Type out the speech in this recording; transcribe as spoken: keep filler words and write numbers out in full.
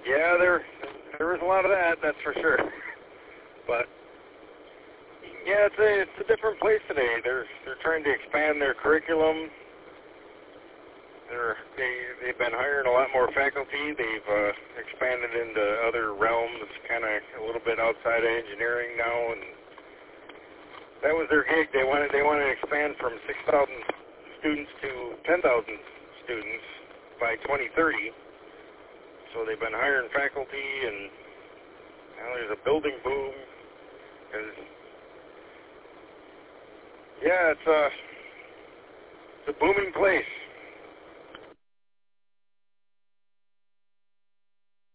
Yeah, there there is a lot of that, that's for sure. But yeah, it's a it's a different place today. They're they're trying to expand their curriculum. They're they they've been hiring a lot more faculty. They've uh, expanded into other realms, kind of a little bit outside of engineering now, and that was their gig. They wanted they wanted to expand from six thousand students to ten thousand students by twenty thirty. So they've been hiring faculty, and now there's a building boom. Cause, yeah, it's a, it's a booming place.